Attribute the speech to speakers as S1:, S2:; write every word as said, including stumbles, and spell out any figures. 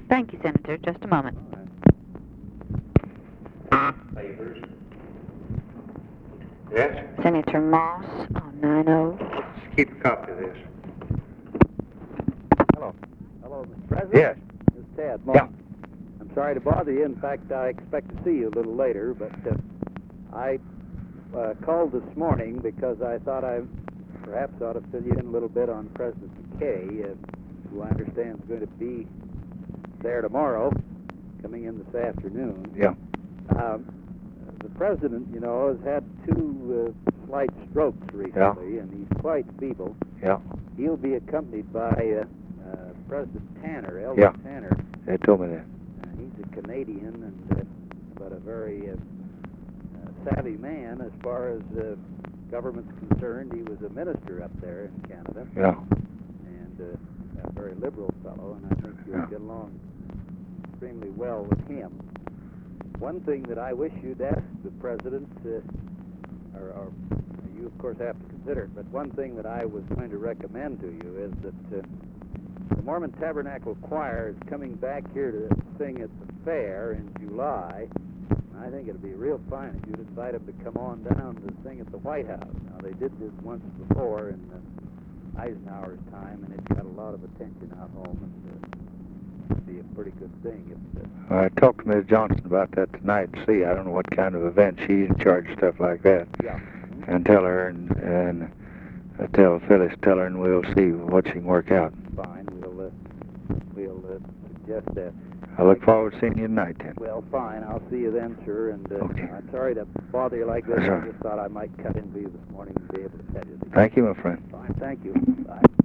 S1: Thank you, Senator. Just a moment.
S2: Favors. Yes?
S1: Senator Moss on nine oh.
S2: Keep a copy of this.
S3: Hello. Hello, Mister President.
S2: Yes.
S3: This is Tad
S2: Yeah.
S3: Moss. I'm sorry to bother you. In fact, I expect to see you a little later, but uh, I uh, called this morning because I thought I perhaps ought to fill you in a little bit on President McKay, uh, who I understand is going to be there tomorrow, coming in this afternoon.
S2: Yeah.
S3: Um, the president, you know, has had two uh, slight strokes recently, and he's quite feeble.
S2: Yeah.
S3: He'll be accompanied by uh, uh, President Tanner, Elder
S2: Yeah.
S3: Tanner.
S2: They told me that.
S3: Uh, he's a Canadian, and uh, but a very uh, uh, savvy man as far as uh, government's concerned. He was a minister up there in Canada,
S2: Yeah.
S3: and uh, a very liberal fellow, and I think you'll
S2: Yeah.
S3: get along extremely well with him. One thing that I wish you'd ask the president, uh, or, or you of course have to consider it, but one thing that I was going to recommend to you is that uh, the Mormon Tabernacle Choir is coming back here to sing at the fair in July. I think it'd be real fine if you'd invite them to come on down to sing at the White House. Now, they did this once before in uh, Eisenhower's time, and it got a lot of attention out home. And, uh, it'd be a pretty good thing if... Uh,
S2: I talked to Miz Johnson about that tonight. See, I don't know what kind of event she's in charge of stuff like that.
S3: yeah.
S2: And tell her, and, and uh, tell Phyllis, tell her, and we'll see what she can work out.
S3: Fine. We'll, uh, we'll uh, suggest that.
S2: I look forward to seeing you tonight, then.
S3: Well, fine. I'll see you then, sir. And uh,
S2: Okay.
S3: I'm sorry to bother you like this.
S2: That's all
S3: I
S2: right.
S3: just thought I might cut in for you this morning to be able to tell you.
S2: Thank you, my friend.
S3: Fine. Thank you. Bye.